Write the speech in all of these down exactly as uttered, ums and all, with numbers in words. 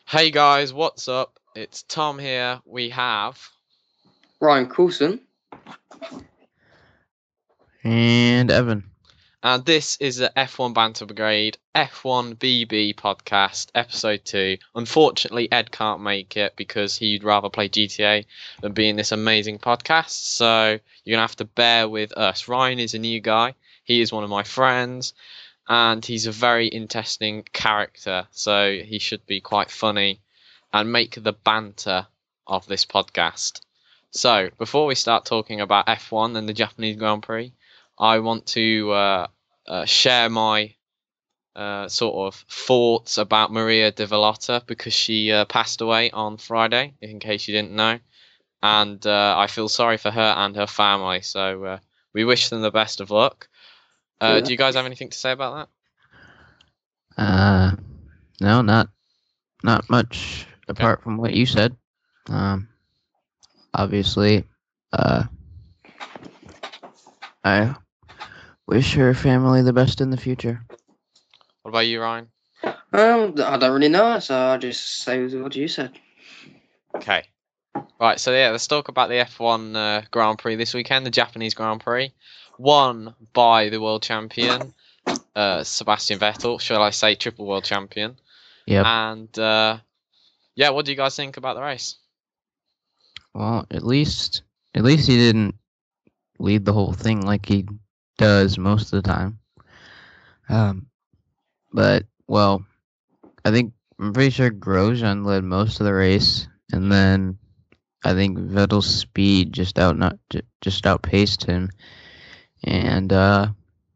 Hey guys, what's up? It's Tom here. We have Ryan Coulson. And Evan. and this is the F one Banter Brigade F one B B podcast, episode two. Unfortunately, Ed can't make it because he'd rather play G T A than be in this amazing podcast, so you're gonna have to bear with us. Ryan is a new guy. He is one of my friends, and he's a very interesting character, so he should be quite funny and make the banter of this podcast. So, before we start talking about F one and the Japanese Grand Prix, I want to uh, uh, share my uh, sort of thoughts about Maria de Villota because she uh, passed away on Friday, in case you didn't know. And uh, I feel sorry for her and her family, so uh, we wish them the best of luck. Uh, Yeah. Do you guys have anything to say about that? Uh, no, not not much apart okay. from what you said. Um, obviously, uh, I wish her family the best in the future. What about you, Ryan? Um, I don't really know, so I'll just say what you said. Okay. Right, so yeah, let's talk about the F one uh, Grand Prix this weekend, the Japanese Grand Prix, won by the world champion, uh, Sebastian Vettel. Shall I say triple world champion? Yep. And uh, yeah, what do you guys think about the race? Well, at least at least he didn't lead the whole thing like he does most of the time. Um, but well, I think I'm pretty sure Grosjean led most of the race, and then I think Vettel's speed just out not just outpaced him, and uh,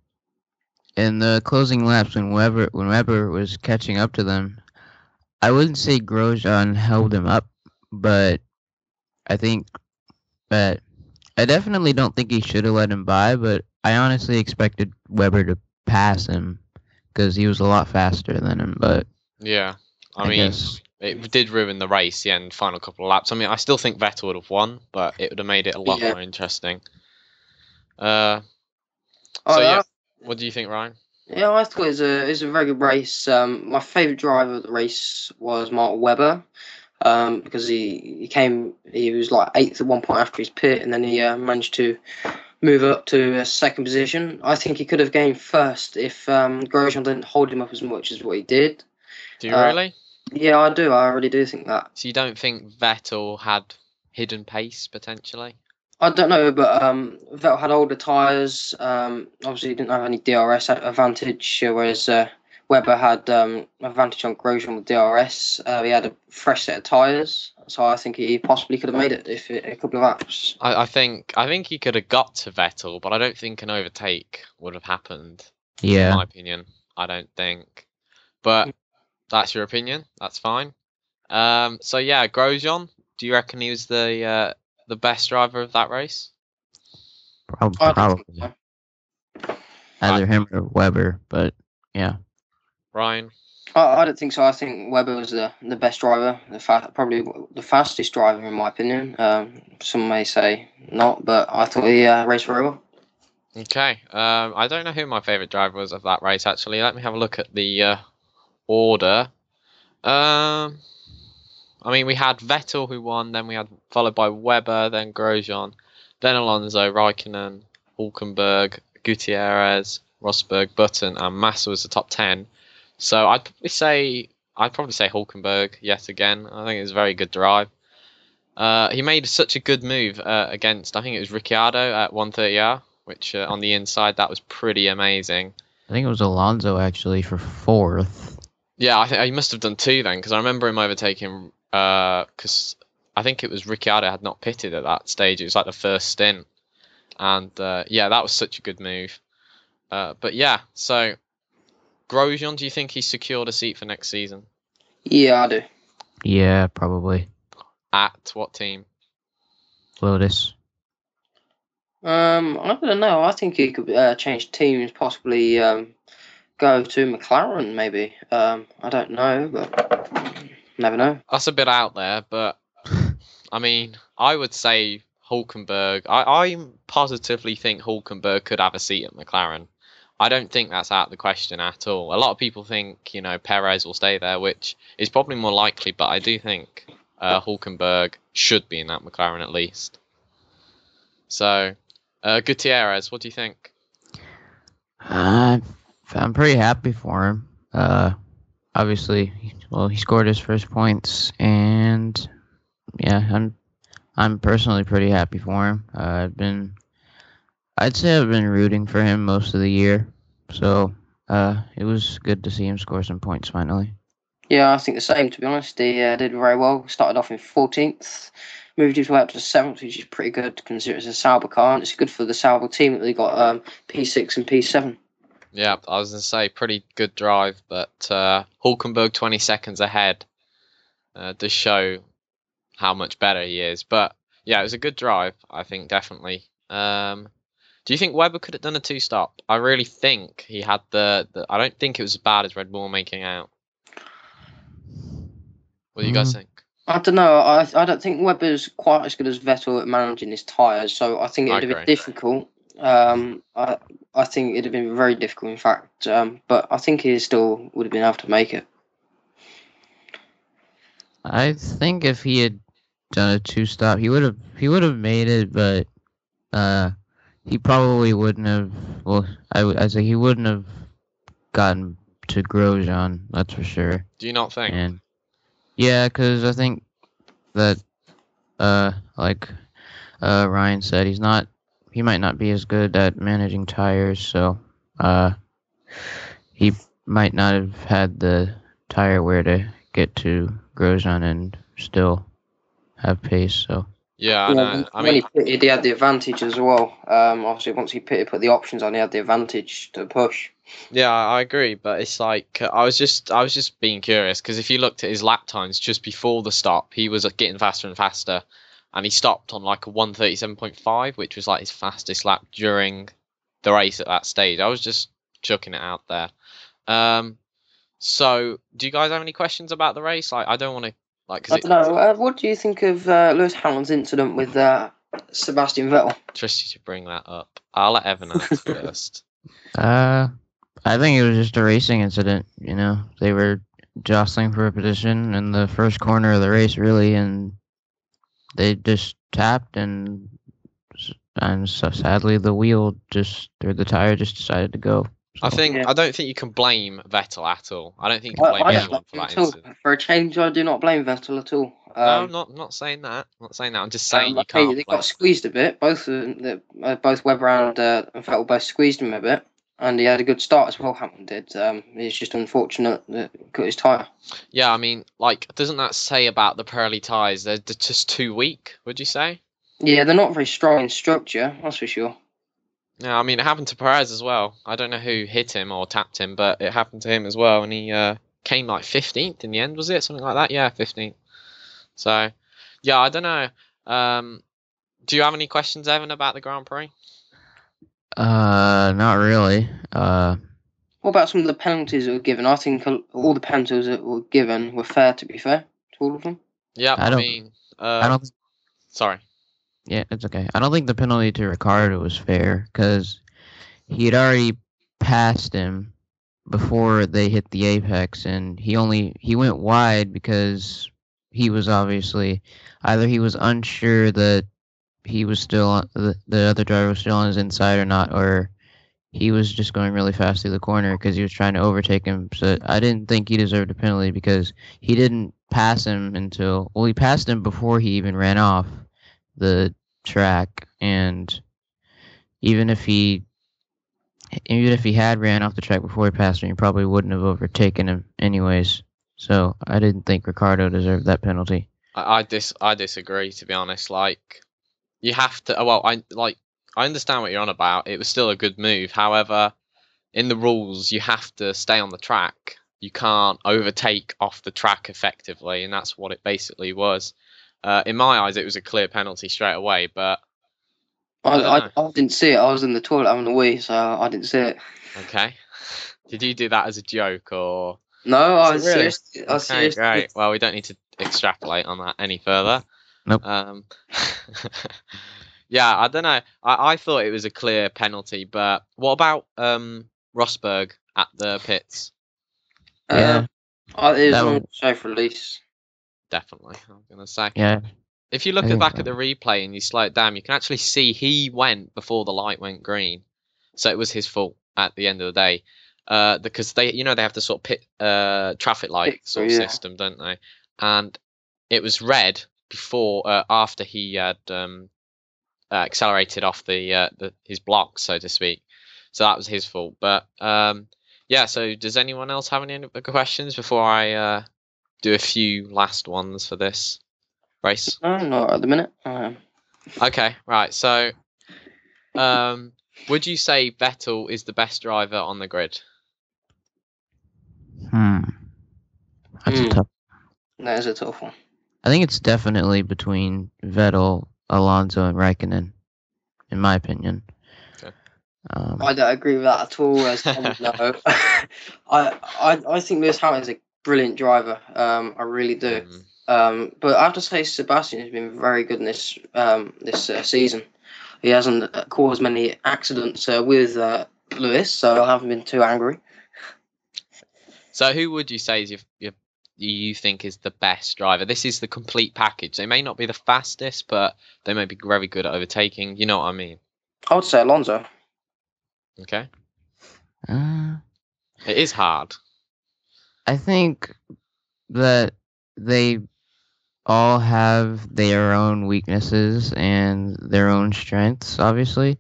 in the closing laps when Weber when Weber was catching up to them, I wouldn't say Grosjean held him up, but I think that I definitely don't think he should have let him by, but I honestly expected Weber to pass him because he was a lot faster than him. But yeah, I, I mean. Guess. It did ruin the race, the end final couple of laps. I mean, I still think Vettel would have won, but it would have made it a lot Yeah. more interesting. Uh, Oh, so yeah, I, what do you think, Ryan? Yeah, I thought it was a it was a very good race. Um, my favourite driver of the race was Mark Webber, um, because he, he came he was like eighth at one point after his pit, and then he uh, managed to move up to a second position. I think he could have gained first if um, Grosjean didn't hold him up as much as what he did. Do you uh, really? Yeah, I do. I really do think that. So you don't think Vettel had hidden pace potentially? I don't know, but um, Vettel had older tyres. Um, obviously, he didn't have any D R S advantage, whereas uh, Webber had um, advantage on Grosjean with D R S. Uh, he had a fresh set of tyres, so I think he possibly could have made it if it, a couple of laps. I, I think I think he could have got to Vettel, but I don't think an overtake would have happened. Yeah, in my opinion, I don't think. But that's your opinion. That's fine. Um, so yeah, Grosjean. Do you reckon he was the uh, the best driver of that race? Prob- probably. So. Either him or Weber, but yeah. Ryan. I, I don't think so. I think Webber was the the best driver, the fa- probably the fastest driver in my opinion. Um, some may say not, but I thought he uh, raced very well. Okay. Um, I don't know who my favourite driver was of that race actually. Let me have a look at the uh, order. Um. I mean, we had Vettel who won, then we had followed by Webber, then Grosjean, then Alonso, Raikkonen, Hulkenberg, Gutierrez, Rosberg, Button, and Massa was the top ten. So I'd probably say I'd probably say Hulkenberg yet again. I think it was a very good drive. Uh, he made such a good move uh, against I think it was Ricciardo at one thirty R, which uh, on the inside that was pretty amazing. I think it was Alonso actually for fourth. Yeah, I think he must have done two then, because I remember him overtaking. Because uh, I think it was Ricciardo had not pitted at that stage. It was like the first stint, and uh, yeah, that was such a good move. Uh, but yeah, so Grosjean, do you think he's secured a seat for next season? Yeah, I do. Yeah, probably. At what team? Lotus. Um, I don't know. I think he could uh, change teams, possibly um, go to McLaren, maybe. Um, I don't know, but never know. That's a bit out there, but I mean, I would say Hulkenberg. I, I positively think Hulkenberg could have a seat at McLaren. I don't think that's out of the question at all. A lot of people think, you know, Perez will stay there, which is probably more likely, but I do think uh, Hulkenberg should be in that McLaren at least. So, uh, Gutierrez, what do you think? Uh, I'm pretty happy for him. Uh, obviously, well, he scored his first points, and yeah, I'm I'm personally pretty happy for him. Uh, I've been, I'd say I've been rooting for him most of the year, so uh, it was good to see him score some points finally. Yeah, I think the same, to be honest. He uh, did very well. Started off in fourteenth, moved his way up to seventh, which is pretty good considering it's a Sauber car, and it's good for the Sauber team that they got um, P six and P seven. Yeah, I was going to say, pretty good drive, but uh, Hulkenberg twenty seconds ahead uh, does show how much better he is. But yeah, it was a good drive, I think, definitely. Um, do you think Webber could have done a two-stop? I really think he had the, the... I don't think it was as bad as Red Bull were making out. What do you guys Mm. think? I don't know. I I don't think Webber's quite as good as Vettel at managing his tyres, so I think it I would have been agree. difficult. Um, I I think it'd have been very difficult, in fact. Um, but I think he still would have been able to make it. I think if he had done a two stop, he would have he would have made it, but uh, he probably wouldn't have. Well, I would I say he wouldn't have gotten to Grosjean. That's for sure. Do you not think? And yeah, because I think that uh, like uh, Ryan said, he's not. He might not be as good at managing tires, so uh, he might not have had the tire wear to get to Grosjean and still have pace. So Yeah, I Yeah, know. when, I when mean, he pitted, he had the advantage as well. Um, obviously, once he pitted, put the options on, he had the advantage to push. yeah, I agree, but it's like uh, I was just I was just being curious because if you looked at his lap times just before the stop, he was uh, getting faster and faster, and he stopped on like a one thirty-seven point five, which was like his fastest lap during the race at that stage. I was just chucking it out there. Um, so do you guys have any questions about the race? Like, I don't want to like I because don't it know. Uh, what do you think of uh, Lewis Hamilton's incident with uh, Sebastian Vettel? interests you to bring that up. I'll let Evan answer first. uh, I think it was just a racing incident. You know, they were jostling for a position in the first corner of the race, really, and they just tapped, and and so sadly the wheel just or the tire just decided to go. I So, think Yeah. I don't think you can blame Vettel at all. I don't think you I, can blame I don't anyone for blame that him at all. incident. For a change, I do not blame Vettel at all. No, I'm Um, not I'm not saying that. I'm not saying that. I'm just saying um, you okay, can't they blame. got squeezed a bit. Both of them, the, uh, both Webber and uh, Vettel both squeezed him a bit, and he had a good start as well. Hamilton did. Um, it's just unfortunate that he cut his tire. Yeah, I mean, like, doesn't that say about the Pirelli tyres? They're d- just too weak, would you say? Yeah, they're not very strong in structure, that's for sure. Yeah, I mean, it happened to Perez as well. I don't know who hit him or tapped him, but it happened to him as well, and he uh, came like fifteenth in the end, was it? Something like that? Yeah, fifteenth. So, yeah, I don't know. Um, do you have any questions, Evan, about the Grand Prix? uh, not really. Uh, What about some of the penalties that were given? I think all the penalties that were given were fair, to be fair, to all of them. Yeah, I I, don't- mean, uh, I don't. sorry. Yeah, it's okay. I don't think the penalty to Ricardo was fair because he had already passed him before they hit the apex, and he only he went wide because he was obviously either he was unsure that he was still on, the, the other driver was still on his inside or not, or he was just going really fast through the corner because he was trying to overtake him. So I didn't think he deserved a penalty because he didn't pass him until well he passed him before he even ran off the track, and even if he even if he had ran off the track before he passed him, he probably wouldn't have overtaken him anyways. So I didn't think Ricardo deserved that penalty. I, I dis I disagree, to be honest. Like, you have to. Well, I like I understand what you're on about. It was still a good move. However, in the rules, you have to stay on the track. You can't overtake off the track effectively, and that's what it basically was. Uh, in my eyes, it was a clear penalty straight away. But I, I don't I, I didn't see it. I was in the toilet having a wee, so I didn't see it. okay, did you do that as a joke or? No, I Is was it really? serious. I was Okay, serious. great. Well, we don't need to extrapolate on that any further. Nope. Um, yeah, I don't know. I, I thought it was a clear penalty, but what about um, Rosberg at the pits. Yeah, Uh, it is that on would- safe release. Definitely, I'm gonna say. yeah, If you look I at think back so. at the replay and you slow it down, you can actually see he went before the light went green, so it was his fault at the end of the day. Uh, because they, you know, they have the sort of pit, uh, traffic light Pit sort of crew, yeah. system, don't they? And it was red before, uh, after he had um, uh, accelerated off the, uh, the his block, so to speak. So that was his fault. But um, yeah. So does anyone else have any other questions before I uh, do a few last ones for this race? No, not at the minute. Um, Okay, right. So, um, would you say Vettel is the best driver on the grid? Hmm. That's Hmm. a tough. that is a tough one. I think it's definitely between Vettel, Alonso, and Raikkonen, in my opinion. Okay. Um, I don't agree with that at all. As Tom would know, I, I I think Lewis Hamilton's a brilliant driver. Um, I really do. Mm. Um, but I have to say, Sebastian has been very good in this um this uh, season. He hasn't uh, caused many accidents uh, with uh, Lewis, so I haven't been too angry. So, who would you say is your, your you think is the best driver? This is the complete package. They may not be the fastest, but they may be very good at overtaking. You know what I mean? I would say Alonso. Okay. uh, It is hard. I think that they all have their own weaknesses and their own strengths, obviously.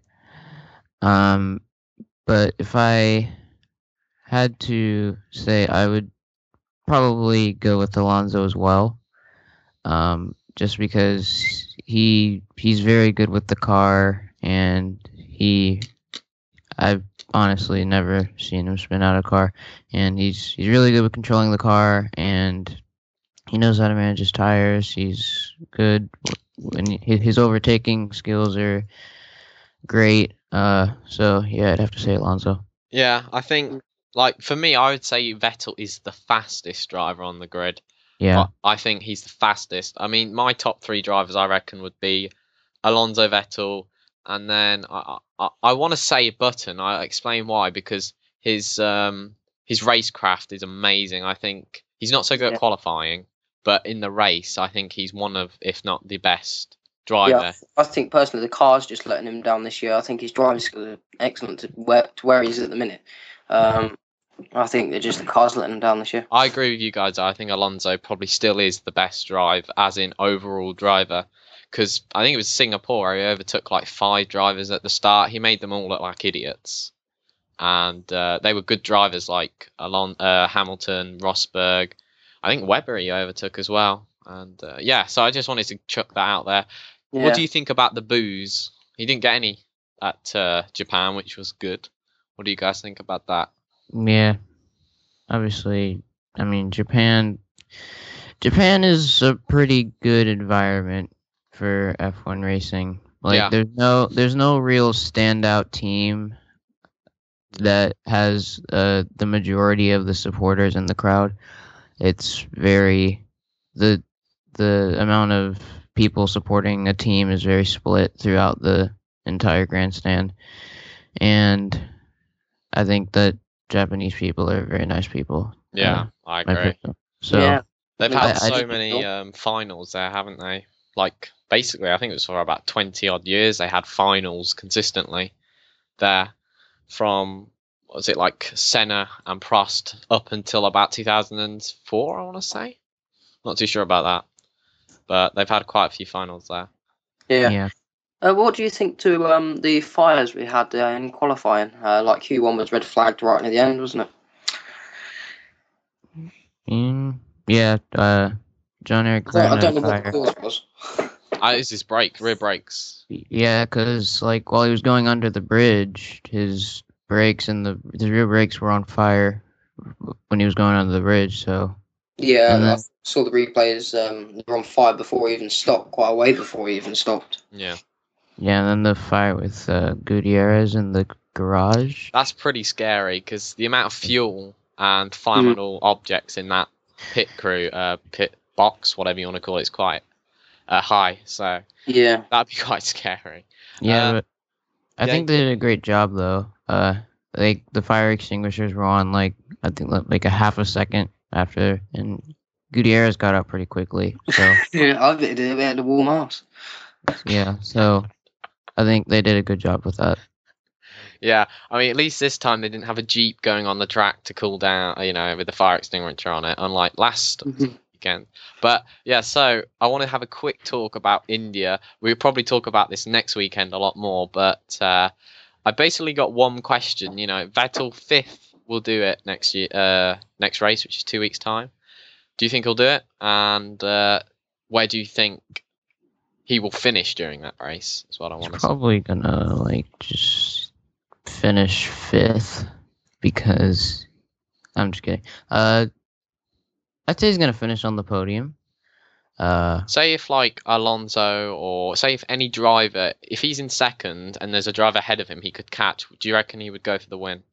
Um, but if I had to say, I would probably go with Alonso as well. Um, just because he he's very good with the car, and he I've honestly never seen him spin out a car, and he's he's really good with controlling the car, and he knows how to manage his tires. He's good when his, his overtaking skills are great. Uh, so yeah, I'd have to say Alonso. Yeah, I think, like, for me, I would say Vettel is the fastest driver on the grid. Yeah, I, I think he's the fastest. I mean, my top three drivers, I reckon, would be Alonso, Vettel, and then I I, I want to say Button. I explain why, because his um his racecraft is amazing. I think he's not so good Yeah. at qualifying, but in the race, I think he's one of, if not the best Yeah, driver. I think personally the car's just letting him down this year. I think his driving skills are excellent to where to where he's at the minute. Um, I think they're just the car's letting him down this year. I agree with you guys. I think Alonso probably still is the best drive, as in overall driver. Because I think it was Singapore where he overtook like five drivers at the start. He made them all look like idiots. And uh, they were good drivers like Alon- uh, Hamilton, Rosberg. I think Webber he overtook as well. And uh, yeah, so I just wanted to chuck that out there. Yeah. What do you think about the booze? He didn't get any at uh, Japan, which was good. What do you guys think about that? yeah. Obviously, I mean Japan. Japan is a pretty good environment for F one racing. Like Yeah. there's no there's no real standout team that has uh, the majority of the supporters in the crowd. It's very the the amount of people supporting a team is very split throughout the entire grandstand, and I think that Japanese people are very nice people. Yeah, uh, I my agree. personal- So Yeah. They've I- had I so just many feel- um, finals there, haven't they? Like, basically, I think it was for about twenty odd years they had finals consistently there from, what was it, like Senna and Prost up until about two thousand four, I want to say? Not too sure about that. But they've had quite a few finals there. Yeah. yeah, Uh, what do you think to um the fires we had uh, in qualifying? Uh, like Q one was red flagged right near the end, wasn't it? Mm, yeah. Uh, John Eric I don't, I Glenn don't know had what fire. the cause was. Ah, it's his brake, rear brakes. Yeah, because like while he was going under the bridge, his brakes and the his rear brakes were on fire when he was going under the bridge. So Yeah, And I then- saw the replays. Um, they were on fire before he even stopped, quite a way before he even stopped. Yeah. yeah, and then the fire with uh, Gutierrez in the garage. That's pretty scary because the amount of fuel and flammable objects in that pit crew, uh, pit box, whatever you want to call it, is quite uh, high. So Yeah, that'd be quite scary. Yeah, Uh, but I yeah, think they did a great job though. Uh, like the fire extinguishers were on like I think li- like a half a second after, and Gutierrez got up pretty quickly. So Yeah, I bet they had a warm house. yeah, so I think they did a good job with that. Yeah, I mean, at least this time they didn't have a Jeep going on the track to cool down, you know, with the fire extinguisher on it, unlike last Mhm. weekend. But yeah, so I want to have a quick talk about India. We'll probably talk about this next weekend a lot more, but uh, I basically got one question. You know, Vettel fifth will do it next year, uh, next race, which is two weeks' time. Do you think he'll do it? And uh, where do you think he will finish during that race? Is what I He's want to say. probably gonna like just finish fifth because I'm just kidding. Uh, I'd say he's gonna finish on the podium. Uh, Say if like Alonso or say if any driver, if he's in second and there's a driver ahead of him he could catch, do you reckon he would go for the win?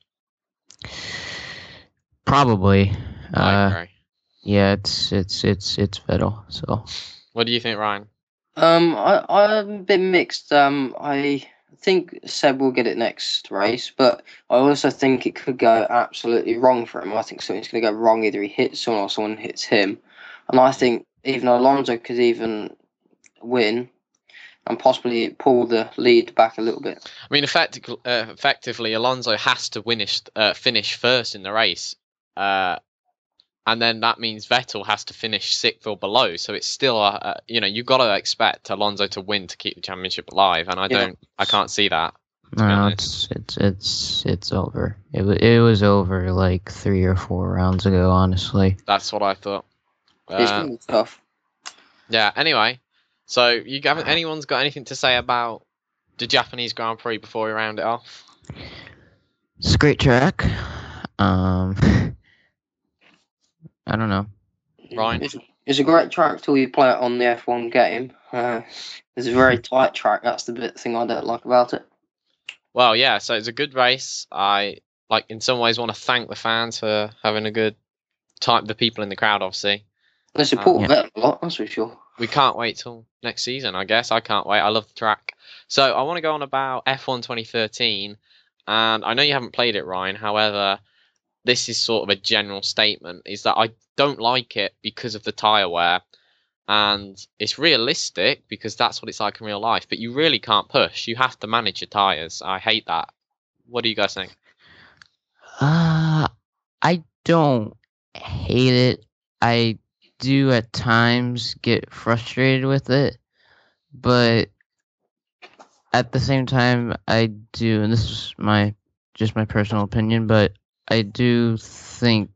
probably. I Uh, agree. yeah, it's it's it's it's Vettel. So What do you think, Ryan? Um, I I'm a bit mixed. Um, I think Seb will get it next race, but I also think it could go absolutely wrong for him. I think something's going to go wrong. Either he hits someone or someone hits him, and I think even Alonso could even win and possibly pull the lead back a little bit. I mean, effectively, uh, effectively Alonso has to finish uh, finish first in the race, uh, and then that means Vettel has to finish sixth or below. So it's still, a, a, you know, you've got to expect Alonso to win to keep the championship alive, and I Yeah. don't, I can't see that. be no, honest. it's it's it's it's over. It wa it was over like three or four rounds ago. Honestly, That's what I thought. It's Uh, going to be tough. yeah. Anyway, so you haven't anyone's got anything to say about the Japanese Grand Prix before we round it off? it's a great track. Um, I don't know. Ryan? It's, it's a great track till you play it on the F one game. Uh, it's a very tight track. That's the bit thing I don't like about it. Well, yeah. So it's a good race. I like in some ways want to thank the fans for having a good time. The people in the crowd, obviously. They support Yeah. Vettel a lot, that's for sure. We can't wait till next season, I guess. I can't wait. I love the track. So I want to go on about F one twenty thirteen, and I know you haven't played it, Ryan. However, this is sort of a general statement: is that I don't like it because of the tire wear, and it's realistic because that's what it's like in real life. But you really can't push. You have to manage your tires. I hate that. What do you guys think? Uh, I don't hate it. I do at times get frustrated with it, but at the same time, I do, and this is my just my personal opinion, but I do think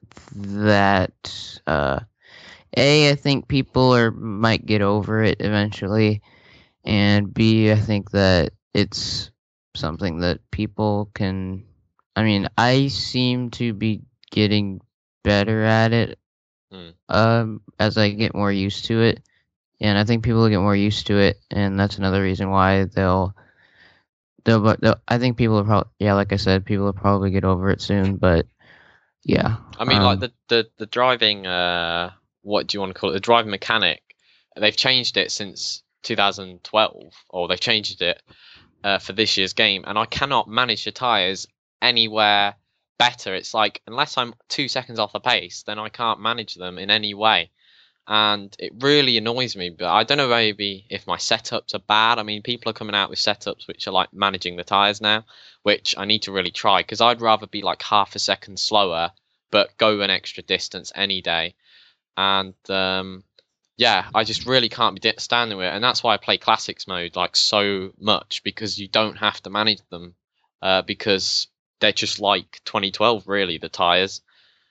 that uh, A, I think people are might get over it eventually, and B, I think that it's something that people can. I mean, I seem to be getting better at it Hmm. um, as I get more used to it, and I think people will get more used to it, and that's another reason why they'll. They'll, but they'll, I think people will probably, yeah, like I said, people will probably get over it soon. But yeah, I mean, like um, the, the, the driving, uh, what do you want to call it? The driving mechanic. They've changed it since two thousand twelve, or they've changed it uh, for this year's game, and I cannot manage the tires anywhere better. It's like unless I'm two seconds off the pace, then I can't manage them in any way, and it really annoys me. But I don't know maybe if my setups are bad. I mean, people are coming out with setups which are like managing the tires now, which I need to really try because I'd rather be like half a second slower, but go an extra distance any day. And um, yeah, I just really can't be di- standing with it, and that's why I play classics mode like so much because you don't have to manage them uh, because they're just like twenty twelve, really, the tires.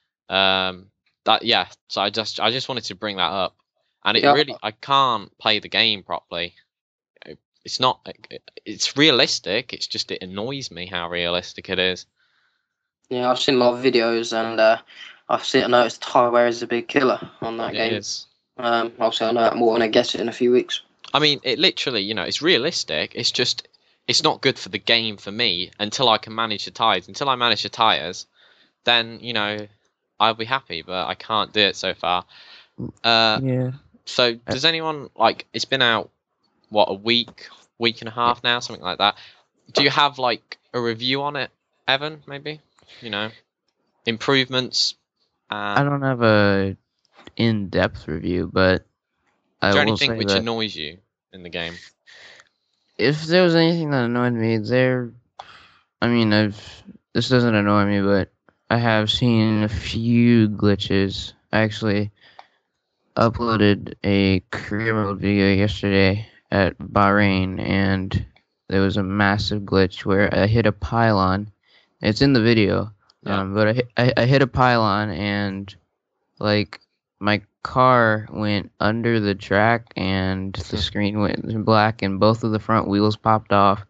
Um, that yeah, so I just I just wanted to bring that up, and it Yeah. really I can't play the game properly. It- It's not it's realistic. It's just it annoys me how realistic it is. Yeah, I've seen a lot of videos and uh, I've seen, I noticed tire wear is a big killer on that It game. is. Um, obviously, I know that more when I get it in a few weeks. I mean, it literally, you know, it's realistic. It's just, it's not good for the game for me until I can manage the tires. Until I manage the tires, then you know, I'll be happy. But I can't do it so far. Uh, yeah. so does anyone like? It's been out what a week, week and a half now, something like that. Do you have like a review on it? Evan, maybe, you know, improvements. I And don't have a in-depth review, but I is there will anything say which that annoys you in the game? if there was anything that annoyed me, there, I mean, I've this doesn't annoy me, but I have seen a few glitches. I actually uploaded a career mode video yesterday at Bahrain, and there was a massive glitch where I hit a pylon. It's in the video, Yeah. um, but I, hit- I I hit a pylon and like my car went under the track and the screen went black and both of the front wheels popped off,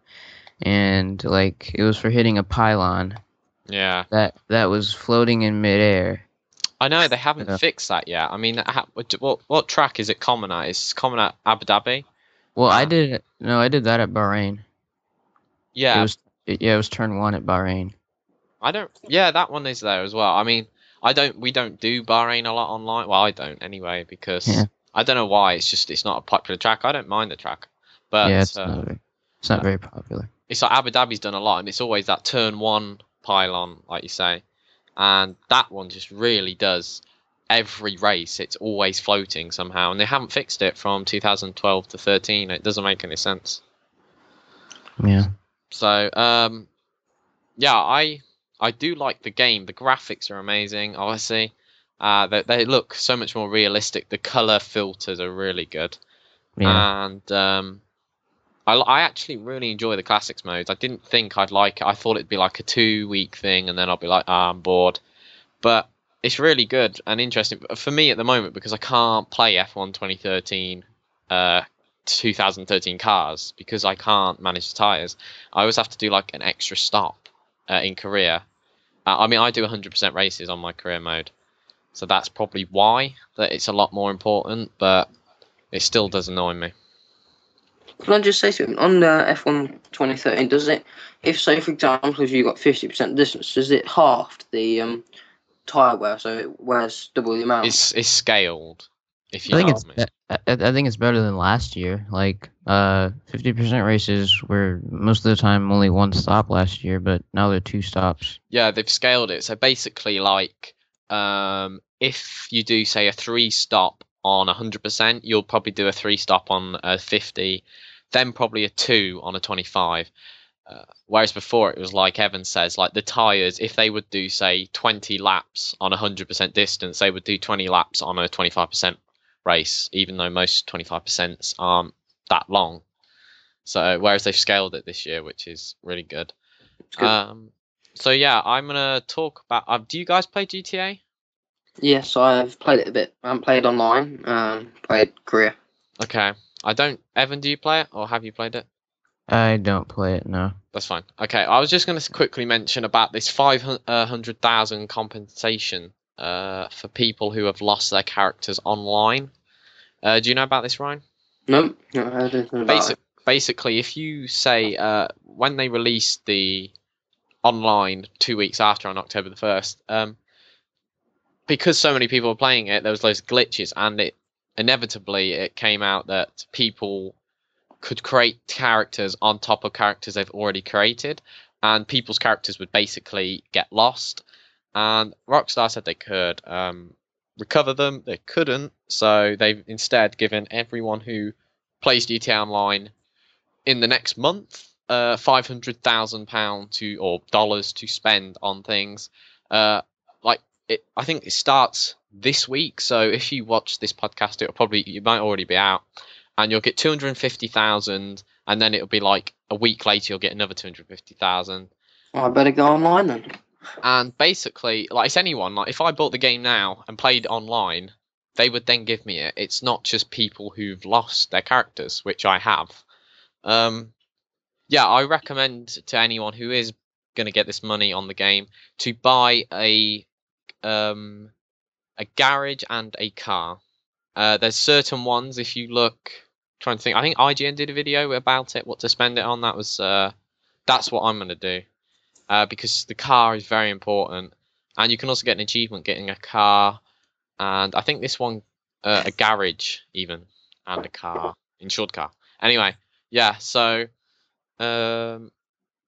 and like it was for hitting a pylon Yeah. that that was floating in midair. I know they haven't Yeah. fixed that yet. I mean, ha- what, what what track is it common at? It's common at Abu Dhabi. Well, I Ah. did no, I did that at Bahrain. It Yeah, was it, yeah, it was turn one at Bahrain. I don't. Yeah, that one is there as well. I mean, I don't. We don't do Bahrain a lot online. Well, I don't anyway because Yeah. I don't know why. It's just it's not a popular track. I don't mind the track, but yeah, it's uh, not very, it's not uh, very popular. it's like Abu Dhabi's done a lot, and it's always that turn one pylon, like you say, and that one just really does every race. It's always floating somehow, and they haven't fixed it from two thousand twelve to thirteen. It doesn't make any sense. Yeah. So, um, yeah, I I do like the game. The graphics are amazing. Obviously, uh, they they look so much more realistic. The color filters are really good, Yeah. and um, I I actually really enjoy the classics modes. I didn't think I'd like it. I thought it'd be like a two week thing, and then I'll be like, ah, I'm bored. But it's really good and interesting for me at the moment because I can't play F one twenty thirteen, uh, two thousand thirteen cars because I can't manage the tires. I always have to do like an extra stop uh, in Korea. Uh, I mean, I do one hundred percent races on my career mode, so that's probably why that it's a lot more important. But it still does annoy me. Can I just say something on the F one twenty thirteen? Does it, if say for example, if you got fifty percent distance, does it halve the um tire wear so it wears double the amount? It's it's scaled. If I you think know it's what I mean. I, I I think it's better than last year. Like uh, fifty percent races were most of the time only one stop last year, but now they're two stops. Yeah, they've scaled it. So basically, like, um, if you do say a three stop on one hundred percent, you'll probably do a three stop on a fifty, then probably a two on a twenty-five. Uh, whereas before it was like Evan says, like the tires, if they would do say twenty laps on a one hundred percent distance, they would do twenty laps on a twenty-five percent race, even though most twenty-five percents aren't that long. So whereas they've scaled it this year, which is really good. Good. Um, so yeah, I'm gonna talk about. Uh, do you guys play G T A? Yes, I've played it a bit. I haven't played online. Um, played Korea. Okay, I don't. Evan, do you play it, or have you played it? I don't play it, no. That's fine. Okay, I was just gonna quickly mention about this five hundred thousand compensation uh, for people who have lost their characters online. Uh, do you know about this, Ryan? Nope, not heard anything about Basic, it. basically, if you say uh, when they released the online two weeks after on October the first, um, because so many people were playing it, there was loads of glitches, and it inevitably it came out that people could create characters on top of characters they've already created, and people's characters would basically get lost. And Rockstar said they could um, recover them. They couldn't, so they've instead given everyone who plays G T A Online in the next month uh, five hundred thousand pounds to or dollars to spend on things. Uh, like it, I think it starts this week. So if you watch this podcast, it'll probably you might already be out, and you'll get two hundred fifty thousand, and then it'll be like a week later you'll get another two hundred fifty thousand. Oh, I better go online then. And basically, like it's anyone. Like if I bought the game now and played online, they would then give me it. It's not just people who've lost their characters, which I have. Um, yeah, I recommend to anyone who is going to get this money on the game to buy a um, a garage and a car. Uh, there's certain ones. If you look, trying to think, I think I G N did a video about it. What to spend it on. That was uh, that's what I'm going to do uh, because the car is very important, and you can also get an achievement getting a car, and I think this one uh, a garage even and a car, insured car. Anyway, yeah. So. Um,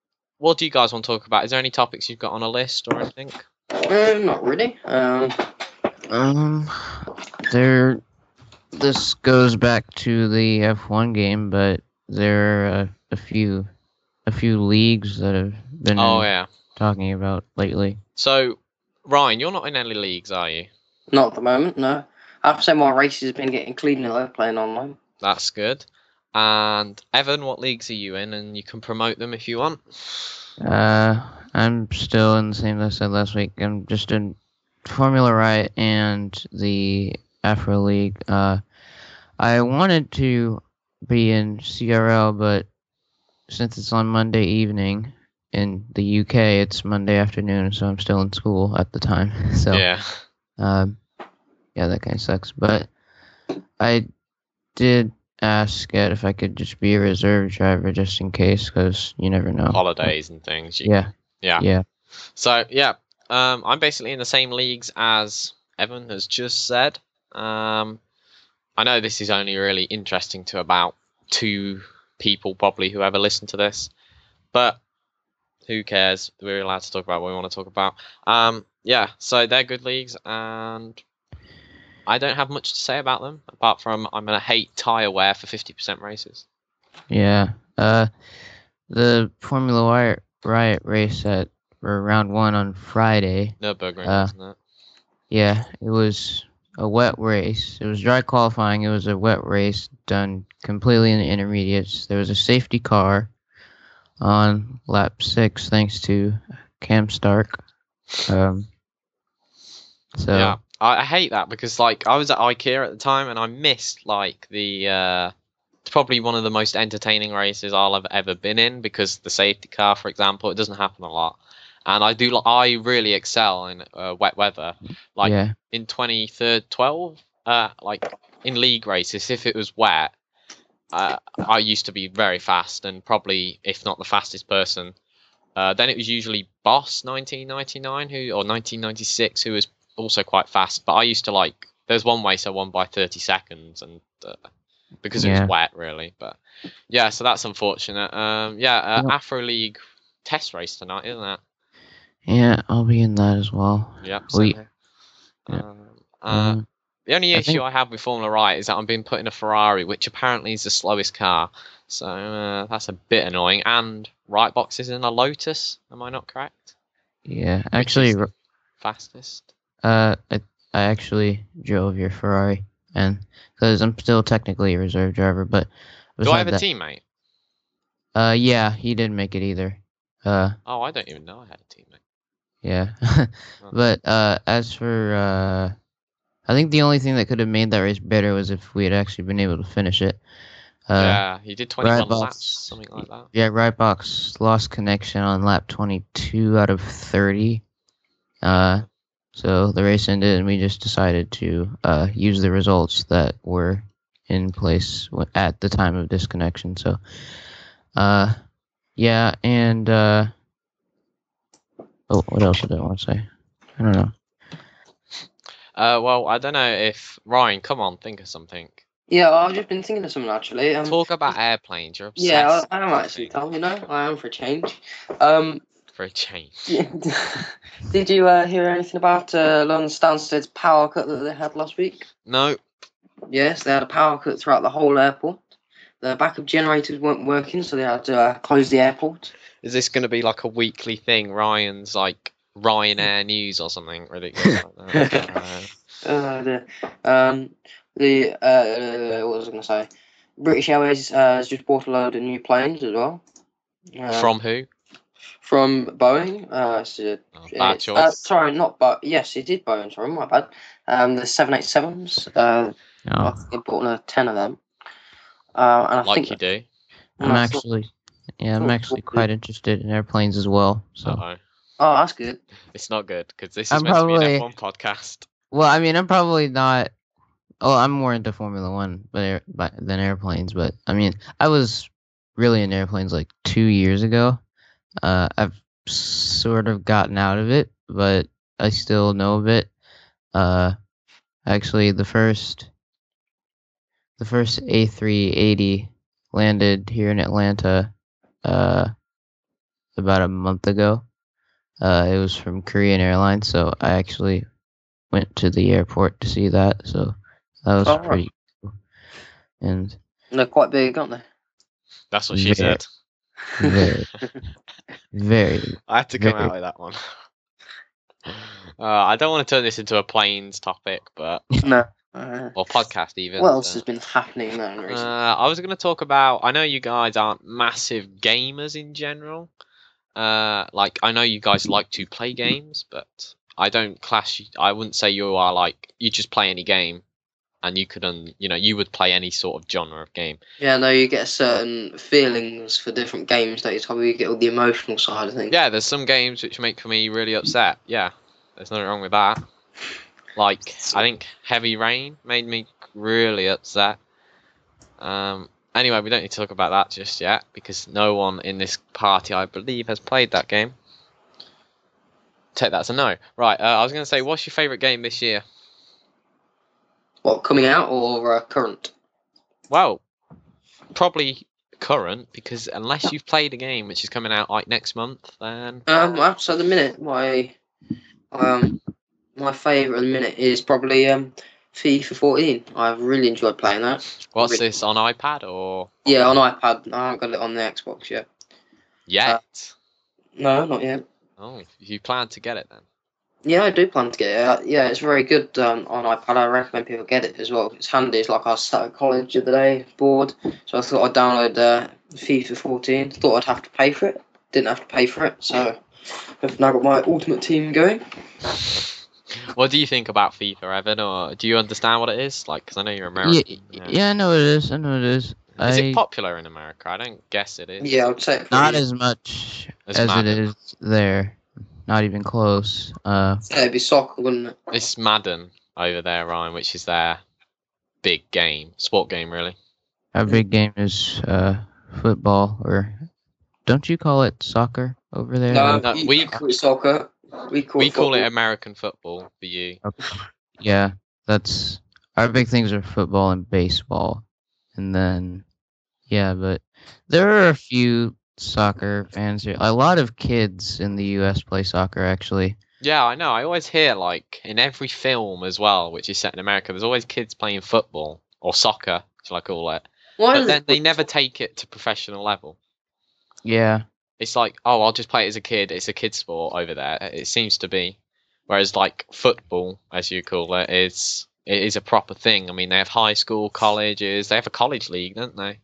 what do you guys want to talk about? Is there any topics you've got on a list or anything? Uh, not really. Um, Um, there. This goes back to the F one game, but there are a, a few, a few leagues that have been Oh yeah. talking about lately. So, Ryan, you're not in any leagues, are you? not at the moment, no. I have to say my race has been getting cleaner though, playing online. That's good. And Evan, what leagues are you in? And you can promote them if you want. Uh, I'm still in the same as I said last week. I'm just in Formula Riot and the Afro League. Uh, I wanted to be in C R L, but since it's on Monday evening in the U K, it's Monday afternoon, so I'm still in school at the time. So Yeah. Um, yeah, that kind of sucks. But I did ask Ed if I could just be a reserve driver just in case, because you never know. Holidays and things. You, Yeah. Yeah. Yeah. So yeah, um, I'm basically in the same leagues as Evan has just said. Um, I know this is only really interesting to about two people probably who ever listen to this, but who cares? We're allowed to talk about what we want to talk about. Um, yeah, so they're good leagues, and I don't have much to say about them apart from I'm gonna hate tire wear for fifty percent races. Yeah. Uh, the Formula Riot, Riot race at or round one on Friday. Nürburgring, Uh, wasn't it? Yeah, it was a wet race. It was dry qualifying. It was a wet race done completely in the intermediates. There was a safety car on lap six, thanks to Cam Stark. Um, so Yeah, I, I hate that because like I was at IKEA at the time and I missed like the uh, probably one of the most entertaining races I'll have ever been in because the safety car, for example, it doesn't happen a lot, and I do I really excel in uh, wet weather. Like yeah, in twenty twelve, uh, like in league races, if it was wet, uh, I used to be very fast and probably if not the fastest person. Uh, then it was usually Boss nineteen ninety-nine who or nineteen ninety-six who was also quite fast. But I used to like there's one race I won by thirty seconds and uh, because it Yeah. was wet really. But yeah, so that's unfortunate. Um, yeah, uh, Well- Afro League test race tonight, isn't it? yeah, I'll be in that as well. Yep. We- same here. yeah. Um, uh, Um, the only I issue think- I have with Formula Riot is that I'm being put in a Ferrari, which apparently is the slowest car. So uh, that's a bit annoying. And Rightbox is in a Lotus. Am I not correct? yeah, actually, is- r- Fastest. uh, I, I actually drove your Ferrari, and because I'm still technically a reserve driver, but Do I have a beside teammate? that- Uh, yeah, he didn't make it either. Uh, Oh, I don't even know I had a teammate. yeah, Oh. but uh, as for uh, I think the only thing that could have made that race better was if we had actually been able to finish it. Uh, yeah, he did twenty-one Rightbox- laps, something like that. Yeah, Rightbox lost connection on lap twenty-two out of thirty. Uh, so the race ended, and we just decided to uh, use the results that were in place w- at the time of disconnection. So, uh, yeah, and uh, oh, what else did I want to say? I don't know. Uh, well, I don't know if Ryan, come on, think of something. Yeah, I've just been thinking of something actually. Um, Talk about airplanes. You're obsessed. yeah, I, I am with actually, things Tom. You know, I am for a change. Um, for a change. did you uh, hear anything about uh, London Stansted's power cut that they had last week? No, Yes, they had a power cut throughout the whole airport. The backup generators weren't working, so they had to uh, close the airport. is this going to be like a weekly thing? Ryan's like Ryanair News or something ridiculous like that. Uh, Uh, the um, the uh, what was I going to say? British Airways uh, has just bought a load of new planes as well. Uh, From who? from Boeing. Uh, so Oh, it's- bad uh, choice. sorry, not Bo. Yes, it did Boeing. Sorry, my bad. Um, the seven eighty-sevens. Uh, I No, think they bought uh, ten of them. Uh, and I Like think you do. I'm and I thought- actually, yeah, I'm thought- actually quite interested in airplanes as well. So, Uh-oh. Oh, that's good. It's not good because this is I'm meant to be probably- an F one podcast. well, I mean, I'm probably not. Oh, I'm more into Formula One, but, air, but than airplanes. But I mean, I was really into airplanes like two years ago. Uh, I've sort of gotten out of it, but I still know a bit. Uh, actually, the first, the first A three eighty landed here in Atlanta. Uh, about a month ago. Uh, it was from Korean Airlines, so I actually went to the airport to see that. So that was Oh, right. pretty cool. And They're quite big, aren't they? That's what she Very- said. very, very, I had to come very- out with that one. Uh, I don't want to turn this into a planes topic, but No. Uh, or podcast even. what else so. has been happening now in Uh, recent? I was going to talk about. I know you guys aren't massive gamers in general. Uh, like I know you guys like to play games, but I don't class. You, I wouldn't say you are like you just play any game, and you could, un, you know, you would play any sort of genre of game. Yeah, no, you get certain feelings for different games. That you probably get all the emotional side of things. Yeah, there's some games which make me really upset. Yeah, there's nothing wrong with that. Like I think Heavy Rain made me really upset. Um. Anyway, we don't need to talk about that just yet because no one in this party, I believe, has played that game. Take that as a no. Right. Uh, I was going to say, what's your favourite game this year? What, coming out or uh, current? Well, probably current because unless you've played a game which is coming out like next month, then Um, well, so at the minute, my um, my favourite at the minute is probably um, FIFA fourteen. I've really enjoyed playing that. what's Really- this on iPad or Yeah, on iPad. I haven't got it on the Xbox yet. yet? No, not yet. Oh, you plan to get it then? Yeah, I do plan to get it. Uh, yeah, it's very good um, on iPad. I recommend people get it as well. It's handy. It's like I was sat at college the other day, bored, so I thought I'd download uh, FIFA fourteen. Thought I'd have to pay for it. Didn't have to pay for it, so I've now got my ultimate team going. What do you think about FIFA, Evan? Or do you understand what it is? Like, because I know you're yeah, American. yeah, I know it is. I know it is. Is I, it popular in America? I don't guess it is. Yeah, I would say it not pretty- as much As as it Madden. is there. Not even close. Uh, yeah, it'd be soccer, wouldn't it? It's Madden over there, Ryan, which is their big game, sport game, really. our big game is uh football, or don't you call it soccer over there? No, No, you we- call it soccer. We call We it call it football. American football for you. Yeah, that's our big things are football and baseball, and then yeah, but there are a few soccer fans here. A lot of kids in the U S play soccer, actually. Yeah, I know. I always hear, like, in every film as well, which is set in America, there's always kids playing football, or soccer, shall I call it. Why But does then it- they never take it to professional level. Yeah, It's like, oh, I'll just play it as a kid. It's a kid sport over there. It seems to be. Whereas, like, football, as you call it, is it is a proper thing. I mean, they have high school, colleges. They have a college league, don't they?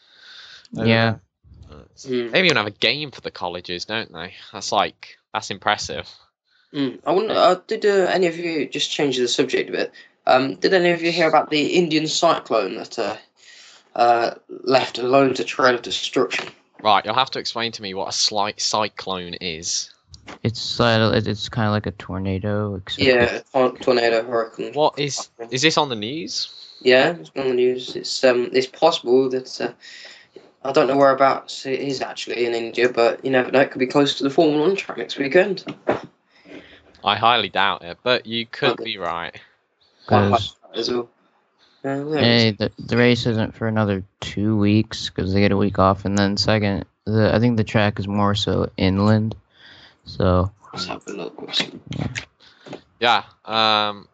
Over yeah. there. It's- Mm. They even have a game for the colleges, don't they? That's like that's impressive. Mm. I wonder, uh, did uh, any of you, just change the subject a bit, um, did any of you hear about the Indian cyclone that uh, uh, left loads of trail of destruction? Right, you'll have to explain to me what a slight cyclone is. It's uh, it- it's kind of like a tornado, except Yeah, tor- tornado, hurricane. What is is this on the news? Yeah, it's been on the news. It's um, it's possible that uh, I don't know whereabouts it is actually in India, but you never know. It could be close to the Formula One track next weekend. I highly doubt it, but you could Okay. be right. Quite because high as well. Uh, yeah, hey, the, the race isn't for another two weeks because they get a week off, and then second, the I think the track is more so inland, so let's have a look. Yeah. Um.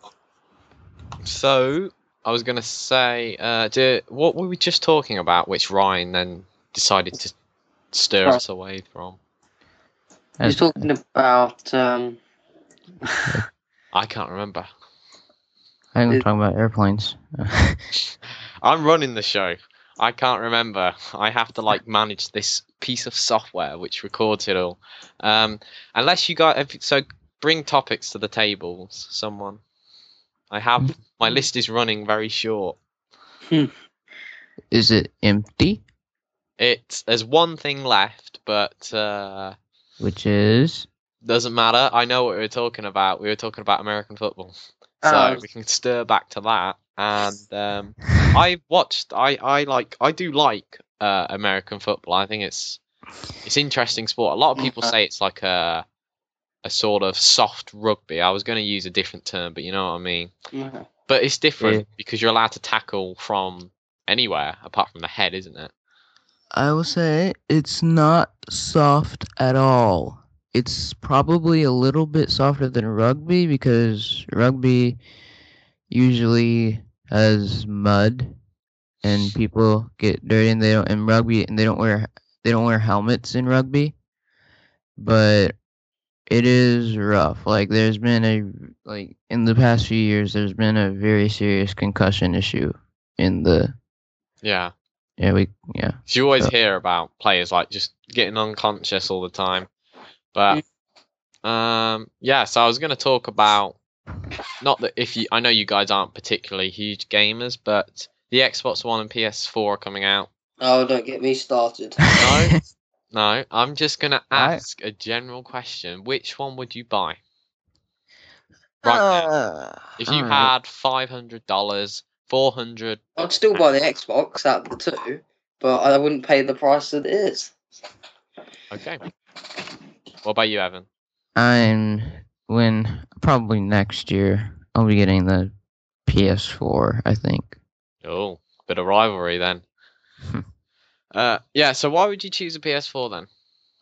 So I was gonna say, uh, do, what were we just talking about? Which Ryan then decided to stir us away from. You're as- talking about um, I can't remember. I think we're it- talking about airplanes. I'm running the show. I can't remember. I have to like manage this piece of software which records it all. Um, unless you got if, so, bring topics to the tables. Someone. I have my list is running very short. Is it empty? It's there's one thing left, but uh, Which is doesn't matter. I know what we were talking about. We were talking about American football, so Oh. we can stir back to that. And um, I watched. I I like. I do like uh, American football. I think it's it's interesting sport. A lot of people Okay. say it's like a a sort of soft rugby. I was going to use a different term, but you know what I mean. Okay. But it's different Yeah. because you're allowed to tackle from anywhere apart from the head, isn't it? I will say it's not soft at all. It's probably a little bit softer than rugby because rugby usually has mud and people get dirty and they don't in rugby and they don't wear they don't wear helmets in rugby. But it is rough. Like there's been a like in the past few years there's been a very serious concussion issue in the Yeah. yeah we yeah. So you always So- hear about players like just getting unconscious all the time. But um yeah, so I was gonna talk about not that if you I know you guys aren't particularly huge gamers, but the Xbox One and P S four are coming out. Oh, don't get me started. No, no, I'm just gonna I- ask a general question. Which one would you buy? Right now. Uh, If you alright. had five hundred dollars, four hundred I'd still buy the Xbox out of the two, but I wouldn't pay the price that it is. Okay. What about you, Evan? I'm when probably next year I'll be getting the P S four, I think. Oh, bit of rivalry then. uh yeah, so why would you choose a P S four then?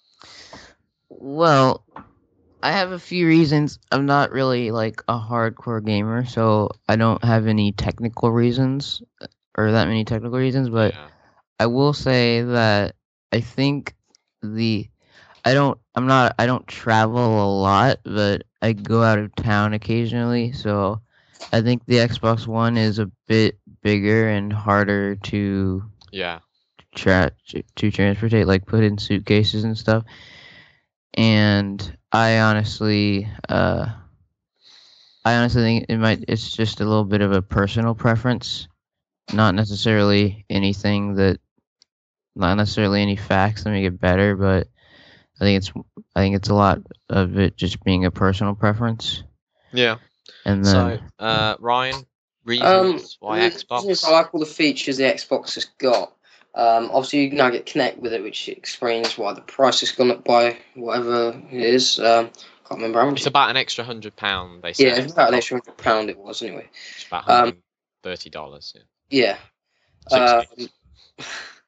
Well, I have a few reasons. I'm not really like a hardcore gamer, so I don't have any technical reasons or that many technical reasons, but Yeah. I will say that I think the I don't I'm not I don't travel a lot, but I go out of town occasionally, so I think the Xbox One is a bit bigger and harder to Yeah. tra- to transportate, like put in suitcases and stuff. And I honestly, uh, I honestly think it might. It's just a little bit of a personal preference, not necessarily anything that, not necessarily any facts that make it better. But I think it's, I think it's a lot of it just being a personal preference. Yeah. And So, then, uh Ryan, Um, reasons why the Xbox? reasons I like all the features the Xbox has got. Um, obviously, you can now get Connect with it, which explains why the price has gone up by whatever it is. Um, can't remember how much. It's about an extra hundred pound, they say. Yeah, it's about an extra hundred pound. It was anyway. It's about Um, hundred and thirty dollars. Yeah. Yeah. Sixty. Um,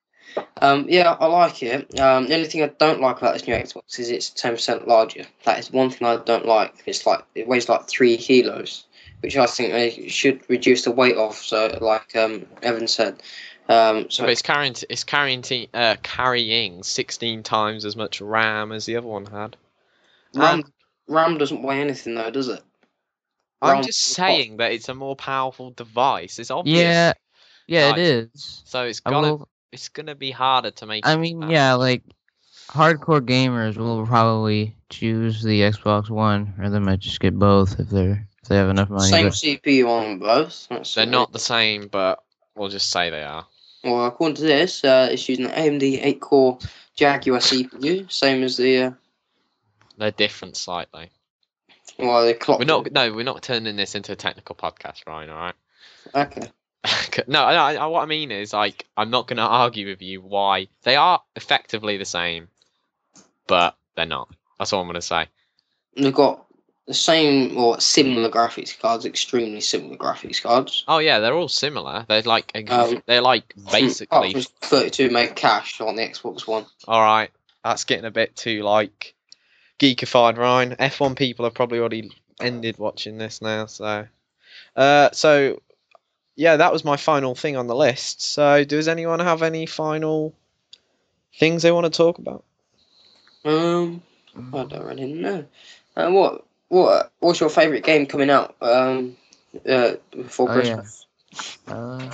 um, yeah, I like it. Um, the only thing I don't like about this new Xbox is it's ten percent larger. That is one thing I don't like. It's like it weighs like three kilos, which I think they should reduce the weight of. So, like um, Evan said, um, so But it's carrying it's carrying t- uh, carrying sixteen times as much RAM as the other one had. RAM And RAM doesn't weigh anything though, does it? I'm RAM- just saying that it's a more powerful device. It's obvious. yeah, yeah, Like, it is. So it's I gonna will. it's gonna be harder to make. I it mean, that yeah, much. like hardcore gamers will probably choose the Xbox One, or they might just get both if they're if they have enough money. Same but- C P U on them both. That's They're it. not the same, but we'll just say they are. Well, according to this, uh, it's using an A M D eight core Jaguar C P U, same as the uh, They're different slightly. well, the clock. We're not no, we're not turning this into a technical podcast, Ryan. All right. Okay. no, I, I, what I mean is like I'm not going to argue with you why they are effectively the same, but they're not. That's all I'm going to say. They've got the same or similar graphics cards, extremely similar graphics cards. Oh yeah, they're all similar. They're like ex- Um, they're like Apart basically. from thirty-two meg cache on the Xbox One. All right, that's getting a bit too like geekified, Ryan. F one people have probably already ended watching this now, so. Uh, so yeah, that was my final thing on the list. So, does anyone have any final things they want to talk about? Um, I don't really know. Uh, what what what's your favourite game coming out um uh before Oh, yeah. Christmas? Uh,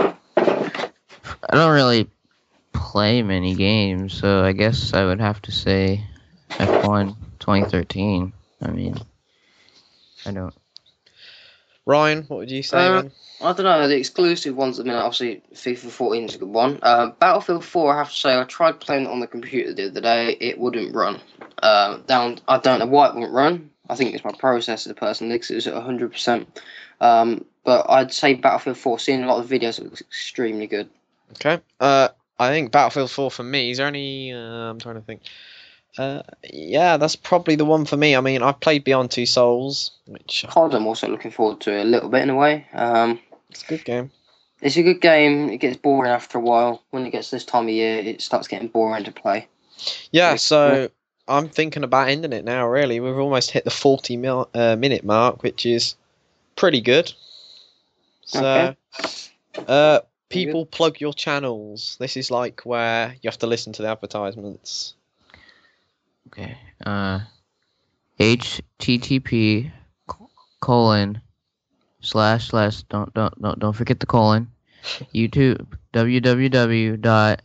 I don't really play many games, so I guess I would have to say F one twenty thirteen. I mean, I don't. Ryan, what would you say? Uh, then? I don't know. The exclusive ones at the minute, obviously, FIFA fourteen is a good one. Uh, Battlefield four, I have to say, I tried playing it on the computer the other day. It wouldn't run. Uh, down. I don't know why it wouldn't run. I think it's my processor personally, because it was at one hundred percent. Um, but I'd say Battlefield four, seeing a lot of videos, it looks extremely good. Okay. Uh, I think Battlefield four for me. Is there any? Uh, I'm trying to think. Uh, yeah, that's probably the one for me. I mean, I've played Beyond Two Souls, which C O D, I'm also looking forward to it a little bit in a way. Um, it's a good game. It's a good game. It gets boring after a while. When it gets this time of year, it starts getting boring to play. Yeah, so I'm thinking about ending it now, really. We've almost hit the forty mil, uh, minute mark, which is pretty good. So, Okay. uh, people plug your channels. This is like where you have to listen to the advertisements. Okay. Uh, H T T P colon slash slash don't don't don't don't forget the colon. YouTube www dot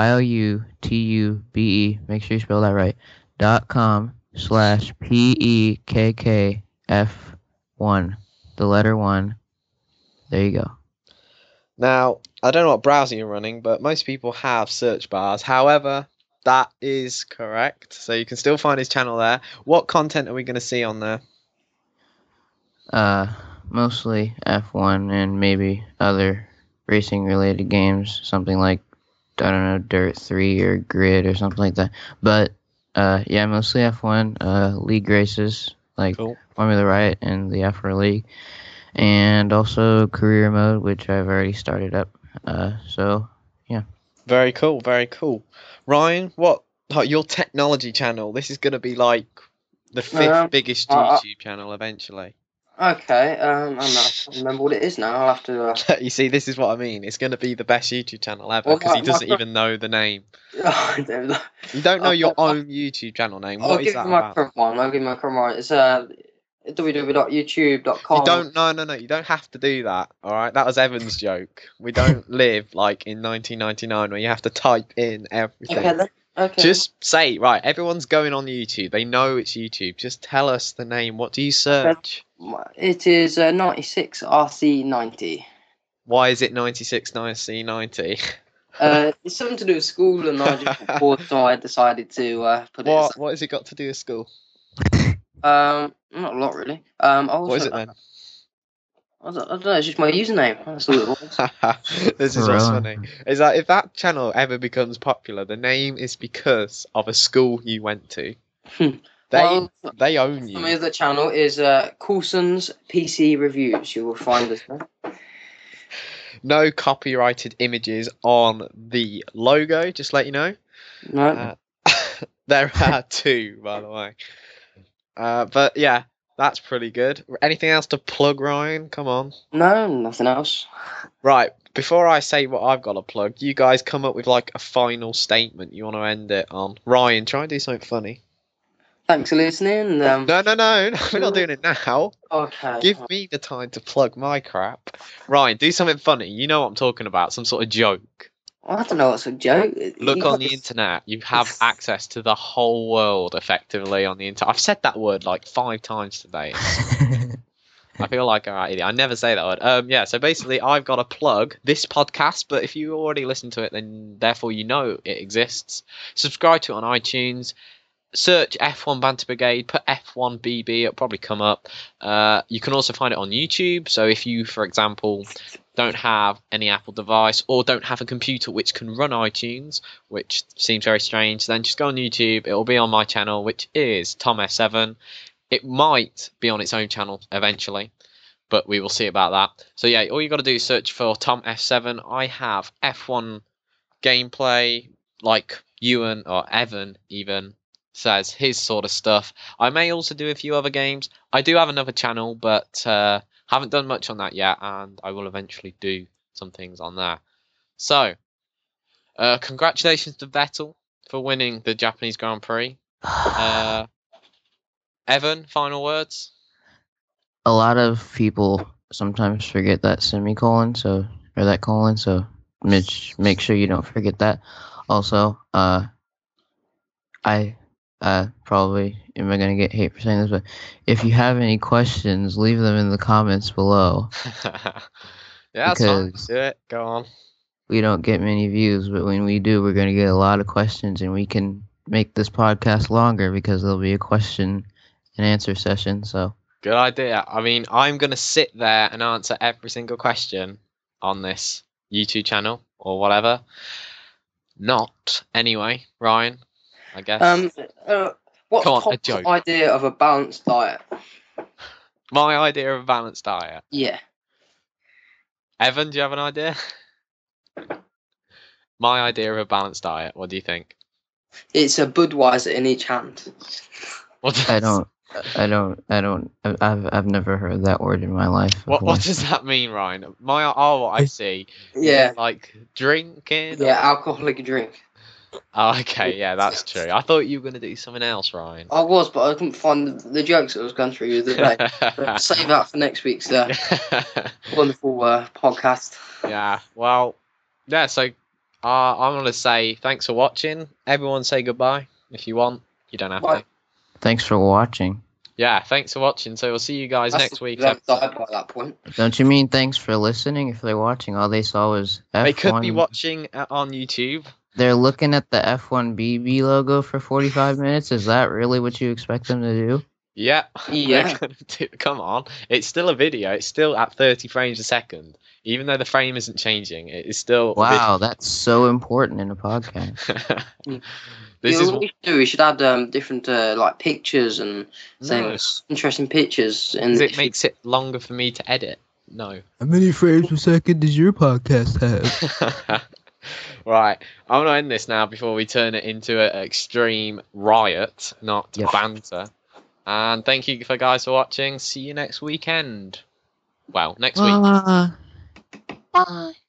youtube make sure you spell that right dot com slash p e k k f one the letter one. There you go. Now, I don't know what browser you're running, but most people have search bars. However, that is correct. So you can still find his channel there. What content are we going to see on there? Uh, mostly F one and maybe other racing related games, something like I don't know, Dirt three or Grid or something like that. But uh, yeah, mostly F one, uh, league races like Cool. Formula Riot and the F one League, and also career mode, which I've already started up. Uh, so yeah. Very cool, very cool. Ryan, what like your technology channel? This is going to be like the fifth Um, biggest I- I- YouTube channel eventually. Okay. Um, I'm not, I don't remember what it is now. I'll have to. Uh... You see, this is what I mean. It's going to be the best YouTube channel ever Well, because he my- my doesn't fir- even know the name. I don't know. You don't know I'll- your I'll- own YouTube channel name. I'll What is give that you my about? current one. I'll give you my current one. It's uh, w w w dot youtube dot com. You don't. No, no, no. You don't have to do that. All right. That was Evan's joke. We don't live like in nineteen ninety-nine where you have to type in everything. Okay then. Okay. Just say, right, everyone's going on YouTube. They know it's YouTube. Just tell us the name. What do you search? It is uh, ninety-six R C ninety. Why is it ninety-six nine C ninety? Uh, it's something to do with school, and I just got bored, so I decided to uh, put it. What As, What has it got to do with school? um, not a lot really. Um, I also, What is it then? I don't, I don't know. It's just my username. That's all it was. This is what's Right. funny. Is that if that channel ever becomes popular, the name is because of a school you went to. They Well, they own the name you. of the channel is uh, Coulson's P C Reviews. You will find us there. No copyrighted images on the logo. Just let you know. No, Uh, there are two, by the way. Uh, but yeah, that's pretty good. Anything else to plug, Ryan? Come on. no, nothing else. Right, before I say what I've got to plug, you guys come up with like a final statement you want to end it on. Ryan, try and do something funny. Thanks for listening. Um, No, no, no, no, we're not doing it now. okay. Give me the time to plug my crap. Ryan, do something funny. You know what I'm talking about. Some sort of joke. I don't know what's a joke. Look You on got the this- internet. You have access to the whole world effectively on the internet. I've said that word like five times today. I feel like an idiot. I never say that word. Um, yeah, so basically, I've got to plug this podcast, but if you already listen to it, then therefore you know it exists. Subscribe to it on iTunes. Search F one Banter Brigade, put F one B B, it'll probably come up. Uh, you can also find it on YouTube. So if you, for example, don't have any Apple device or don't have a computer which can run iTunes, which seems very strange, then just go on YouTube. It will be on my channel, which is Tom F seven. It might be on its own channel eventually, but we will see about that. So yeah, all you got to do is search for Tom F seven. I have F one gameplay, like Ewan or Evan even says his sort of stuff. I may also do a few other games. I do have another channel, but uh, haven't done much on that yet, and I will eventually do some things on there. So, uh, congratulations to Vettel for winning the Japanese Grand Prix. Uh, Evan, final words? A lot of people sometimes forget that semicolon, so or that colon, so make make sure you don't forget that. Also, uh, I uh probably am I gonna get hate for saying this, but if you have any questions, leave them in the comments below. Yeah, that's fine. Because- Do it. Go on. We don't get many views, but when we do, we're gonna get a lot of questions, and we can make this podcast longer because there'll be a question and answer session. So Good idea. I mean, I'm going to sit there and answer every single question on this YouTube channel or whatever. Not anyway, Ryan, I guess. Um, uh, what's Come on, a Tom's joke. idea of a balanced diet? My idea of a balanced diet. Yeah. Evan, do you have an idea? My idea of a balanced diet. What do you think? It's a Budweiser in each hand. What I does, don't. I don't. I don't. I- I've I've never heard that word in my life. what before. what does that mean, Ryan? My oh, what I see. Is Yeah, it like drinking? yeah, or- alcoholic drink. Oh, okay, yeah, that's true. I thought you were gonna do something else, Ryan. I was, but I couldn't find the, the jokes that I was going through the day. But save that for next week's uh, wonderful uh, podcast. Yeah, well, yeah, so uh, I'm going to say thanks for watching. Everyone say goodbye if you want. You don't have Bye. to. Thanks for watching. Yeah, thanks for watching. So we'll see you guys That's next week. them died by that point. Don't you mean thanks for listening? If they're watching, all they saw was F one. They could be watching uh, on YouTube. They're looking at the F one B B logo for forty-five minutes. Is that really what you expect them to do? Yeah. Yeah. They're gonna do- Come on. It's still a video. It's still at thirty frames a second. Even though the frame isn't changing, it is still a Wow, that's so important in a podcast. video. This Yeah, is what we should do. We should add um, different uh, like pictures and No. things, interesting pictures, and Because it makes it longer for me to edit. No. How many frames per second does your podcast have? Right, I'm gonna end this now before we turn it into an extreme riot, not Yep. banter. And thank you for guys for watching. See you next weekend. Well, next week. Bye. Bye.